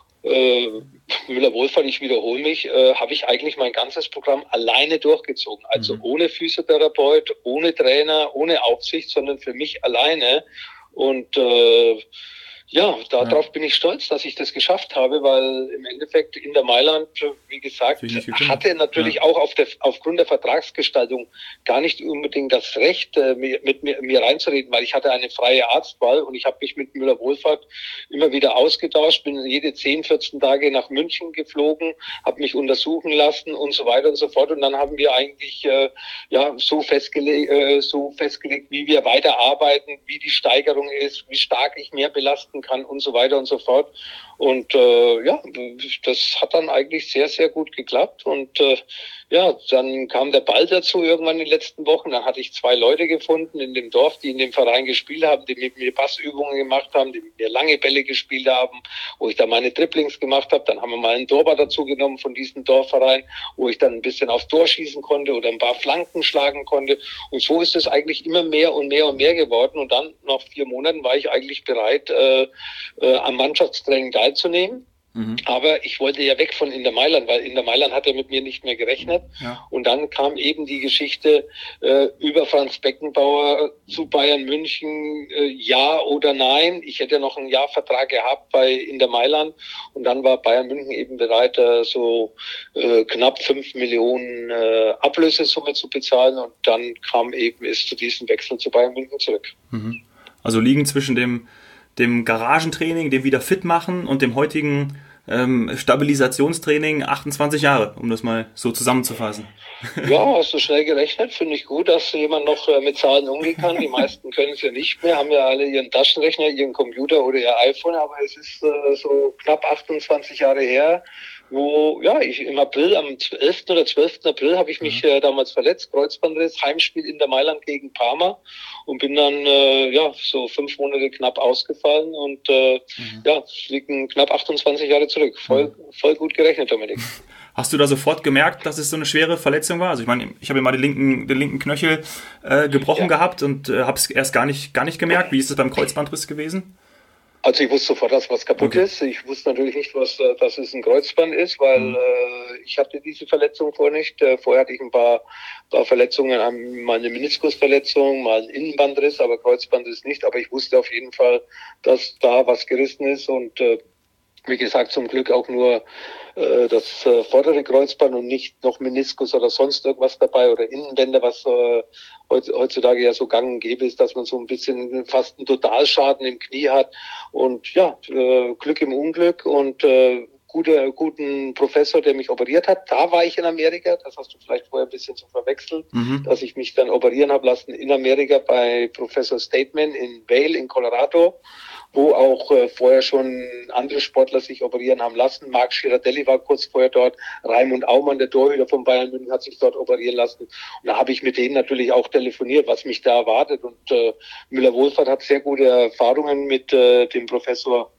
äh, Müller-Wohlfahrt, ich wiederhole mich, äh, habe ich eigentlich mein ganzes Programm alleine durchgezogen. Also mhm. ohne Physiotherapeut, ohne Trainer, ohne Aufsicht, sondern für mich alleine. Und äh, ja, darauf ja. bin ich stolz, dass ich das geschafft habe, weil im Endeffekt in der Mailand, wie gesagt, hatte natürlich ja. auch auf der, aufgrund der Vertragsgestaltung gar nicht unbedingt das Recht, äh, mit, mit mir, mir reinzureden, weil ich hatte eine freie Arztwahl und ich habe mich mit Müller-Wohlfahrt immer wieder ausgetauscht, bin jede zehn, vierzehn Tage nach München geflogen, habe mich untersuchen lassen und so weiter und so fort. Und dann haben wir eigentlich äh, ja so festgelegt, äh, so festgelegt, wie wir weiterarbeiten, wie die Steigerung ist, wie stark ich mehr belasten kann und so weiter und so fort. Und äh, ja, das hat dann eigentlich sehr, sehr gut geklappt. Und äh, ja, dann kam der Ball dazu irgendwann in den letzten Wochen. Dann hatte ich zwei Leute gefunden in dem Dorf, die in dem Verein gespielt haben, die mit mir Passübungen gemacht haben, die mit mir lange Bälle gespielt haben, wo ich dann meine Dribblings gemacht habe. Dann haben wir mal einen Torwart dazu genommen von diesem Dorfverein, wo ich dann ein bisschen aufs Tor schießen konnte oder ein paar Flanken schlagen konnte. Und so ist es eigentlich immer mehr und mehr und mehr geworden. Und dann nach vier Monaten war ich eigentlich bereit, äh, äh, am Mannschaftstraining teilzunehmen. Mhm. Aber ich wollte ja weg von Inter Mailand, weil Inter Mailand hat ja mit mir nicht mehr gerechnet. Ja. Und dann kam eben die Geschichte äh, über Franz Beckenbauer zu Bayern München, äh, ja oder nein. Ich hätte noch einen Jahrvertrag gehabt bei Inter Mailand und dann war Bayern München eben bereit, äh, so äh, knapp fünf Millionen äh, Ablösesumme zu bezahlen und dann kam eben es zu diesem Wechsel zu Bayern München zurück. Mhm. Also liegen zwischen dem dem Garagentraining, dem wieder fit machen und dem heutigen ähm, Stabilisationstraining achtundzwanzig Jahre, um das mal so zusammenzufassen. Ja, hast du schnell gerechnet. Finde ich gut, dass jemand noch äh, mit Zahlen umgehen kann. Die meisten können es ja nicht mehr, haben ja alle ihren Taschenrechner, ihren Computer oder ihr iPhone, aber es ist äh, so knapp achtundzwanzig Jahre her, wo, ja, ich im April, am elften oder zwölften April habe ich mich äh, damals verletzt, Kreuzbandriss, Heimspiel in der Mailand gegen Parma und bin dann, äh, ja, so fünf Monate knapp ausgefallen und, äh, mhm. ja, liegen knapp achtundzwanzig Jahre zurück. Voll, mhm. voll gut gerechnet, Dominik. Hast du da sofort gemerkt, dass es so eine schwere Verletzung war? Also ich meine, ich habe ja mal den linken, den linken Knöchel äh, gebrochen ja. gehabt und äh, habe es erst gar nicht, gar nicht gemerkt. Wie ist es beim Kreuzbandriss gewesen? Also ich wusste sofort, dass was kaputt okay. ist. Ich wusste natürlich nicht, was, dass es ein Kreuzband ist, weil mhm. äh, ich hatte diese Verletzung vorher nicht. Äh, vorher hatte ich ein paar, paar Verletzungen, mal eine Meniskusverletzung, mal einen Innenbandriss, aber Kreuzbandriss nicht. Aber ich wusste auf jeden Fall, dass da was gerissen ist und äh, wie gesagt, zum Glück auch nur äh, das äh, vordere Kreuzband und nicht noch Meniskus oder sonst irgendwas dabei oder Innenbänder, was äh, heutzutage ja so gang und gäbe ist, dass man so ein bisschen fast einen Totalschaden im Knie hat. Und ja, äh, Glück im Unglück und äh, gute, guten Professor, der mich operiert hat. Da war ich in Amerika, das hast du vielleicht vorher ein bisschen zu verwechseln, mhm. dass ich mich dann operieren habe lassen in Amerika bei Professor Stateman in Vail in Colorado, wo auch äh, vorher schon andere Sportler sich operieren haben lassen. Marc Girardelli war kurz vorher dort, Raimund Aumann, der Torhüter von Bayern München, hat sich dort operieren lassen. Und da habe ich mit denen natürlich auch telefoniert, was mich da erwartet. Und äh, Müller-Wohlfahrt hat sehr gute Erfahrungen mit äh, dem Professor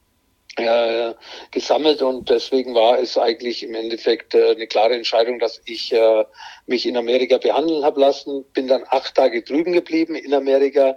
äh, gesammelt und deswegen war es eigentlich im Endeffekt äh, eine klare Entscheidung, dass ich äh, mich in Amerika behandeln habe lassen. Bin dann acht Tage drüben geblieben in Amerika,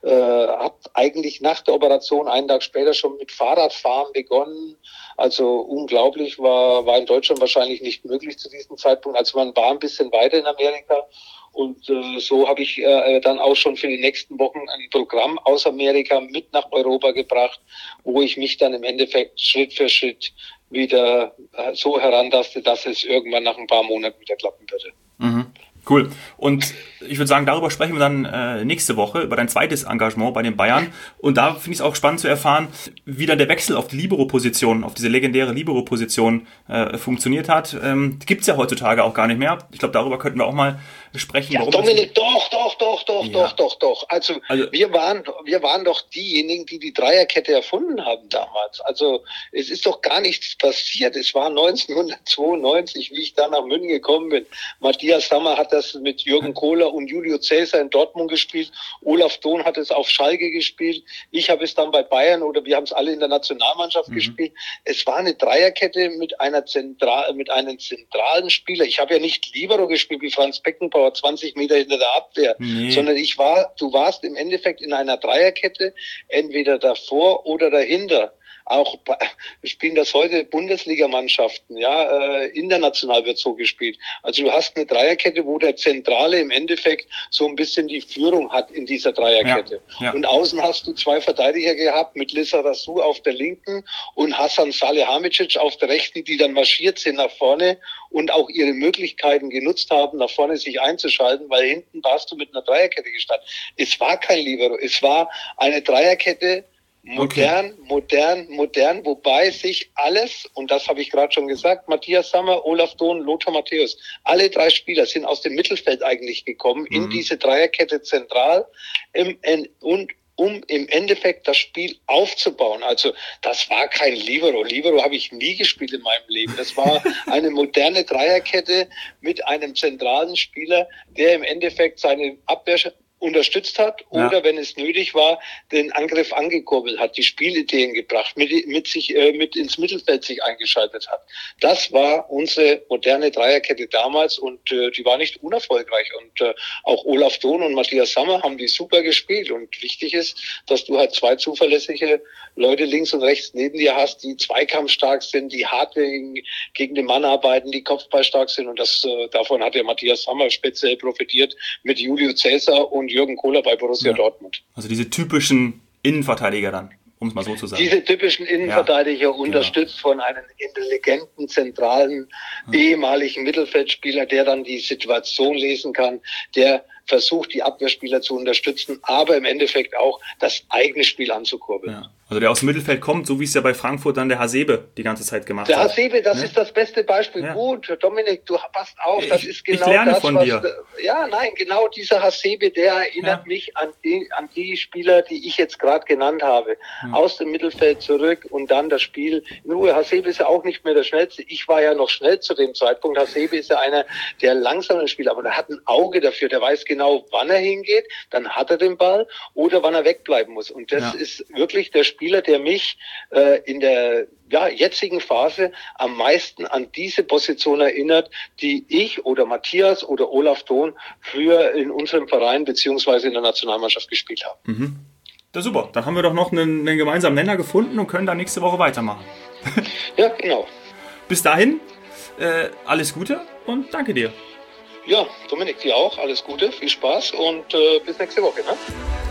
äh, habe eigentlich nach der Operation einen Tag später schon mit Fahrradfahren begonnen. Also unglaublich, war, war in Deutschland wahrscheinlich nicht möglich zu diesem Zeitpunkt. Also man war ein bisschen weiter in Amerika. Und äh, so habe ich äh, dann auch schon für die nächsten Wochen ein Programm aus Amerika mit nach Europa gebracht, wo ich mich dann im Endeffekt Schritt für Schritt wieder äh, so herantaste, dass es irgendwann nach ein paar Monaten wieder klappen würde. Mhm. Cool. Und ich würde sagen, darüber sprechen wir dann äh, nächste Woche, über dein zweites Engagement bei den Bayern. Und da finde ich es auch spannend zu erfahren, wie dann der Wechsel auf die Libero-Position, auf diese legendäre Libero-Position äh, funktioniert hat. Ähm, die gibt's ja heutzutage auch gar nicht mehr. Ich glaube, darüber könnten wir auch mal sprechen. Ja, warum Dominik, doch, doch, doch, doch, ja. doch, doch, doch. Also, also wir waren, wir waren doch diejenigen, die die Dreierkette erfunden haben damals. Also es ist doch gar nichts passiert. Es war neunzehnhundertzweiundneunzig, wie ich da nach München gekommen bin. Matthias Sammer hat das mit Jürgen Kohler und Julio Cäsar in Dortmund gespielt. Olaf Thon hat es auf Schalke gespielt. Ich habe es dann bei Bayern oder wir haben es alle in der Nationalmannschaft mhm. gespielt. Es war eine Dreierkette mit einer zentral, mit einem zentralen Spieler. Ich habe ja nicht Libero gespielt wie Franz Beckenbauer, zwanzig Meter hinter der Abwehr, nee. sondern ich war, du warst im Endeffekt in einer Dreierkette, entweder davor oder dahinter. Auch spielen das heute Bundesligamannschaften, ja, äh, international wird so gespielt. Also du hast eine Dreierkette, wo der Zentrale im Endeffekt so ein bisschen die Führung hat in dieser Dreierkette. Ja, ja. Und außen hast du zwei Verteidiger gehabt mit Lissarazu auf der linken und Hasan Salihamidzic auf der rechten, die dann marschiert sind nach vorne und auch ihre Möglichkeiten genutzt haben, nach vorne sich einzuschalten, weil hinten warst du mit einer Dreierkette gestartet. Es war kein Libero, es war eine Dreierkette, modern, okay. modern, modern, wobei sich alles, und das habe ich gerade schon gesagt, Matthias Sammer, Olaf Thon, Lothar Matthäus, alle drei Spieler sind aus dem Mittelfeld eigentlich gekommen, mhm. in diese Dreierkette zentral im, in, und um im Endeffekt das Spiel aufzubauen. Also das war kein Libero. Libero habe ich nie gespielt in meinem Leben. Das war eine moderne Dreierkette mit einem zentralen Spieler, der im Endeffekt seine Abwehr unterstützt hat oder, ja. wenn es nötig war, den Angriff angekurbelt hat, die Spielideen gebracht, mit, mit sich äh, mit ins Mittelfeld sich eingeschaltet hat. Das war unsere moderne Dreierkette damals und äh, die war nicht unerfolgreich. Und äh, auch Olaf Thon und Matthias Sammer haben die super gespielt. Und wichtig ist, dass du halt zwei zuverlässige Leute links und rechts neben dir hast, die zweikampfstark sind, die hart gegen, gegen den Mann arbeiten, die kopfballstark sind. Und das äh, davon hat der Matthias Sammer speziell profitiert mit Julio Cäsar und Jürgen Kohler bei Borussia ja. Dortmund. Also diese typischen Innenverteidiger dann, um es mal so zu sagen. Diese typischen Innenverteidiger, ja, unterstützt genau. von einem intelligenten, zentralen, ja. ehemaligen Mittelfeldspieler, der dann die Situation lesen kann, der versucht, die Abwehrspieler zu unterstützen, aber im Endeffekt auch das eigene Spiel anzukurbeln. Ja. Also der aus dem Mittelfeld kommt, so wie es ja bei Frankfurt dann der Hasebe die ganze Zeit gemacht der hat. Der Hasebe, das ja? ist das beste Beispiel. Ja. Gut, Dominik, du passt auf, das ich, ist genau ich lerne das, von was... dir. Ja, nein, genau dieser Hasebe, der erinnert ja. mich an die, an die Spieler, die ich jetzt gerade genannt habe. Ja. Aus dem Mittelfeld zurück und dann das Spiel. In Ruhe, Hasebe ist ja auch nicht mehr der Schnellste. Ich war ja noch schnell zu dem Zeitpunkt. Hasebe ist ja einer der langsamen Spieler, aber der hat ein Auge dafür. Der weiß genau, wann er hingeht, dann hat er den Ball oder wann er wegbleiben muss. Und das ja. ist wirklich der Spieler, der mich äh, in der ja, jetzigen Phase am meisten an diese Position erinnert, die ich oder Matthias oder Olaf Thon früher in unserem Verein beziehungsweise in der Nationalmannschaft gespielt haben. Mhm. Das ist super. Dann haben wir doch noch einen, einen gemeinsamen Nenner gefunden und können dann nächste Woche weitermachen. Ja, genau. Bis dahin, äh, alles Gute und danke dir. Ja, Dominik, dir auch. Alles Gute, viel Spaß und äh, bis nächste Woche. Ne?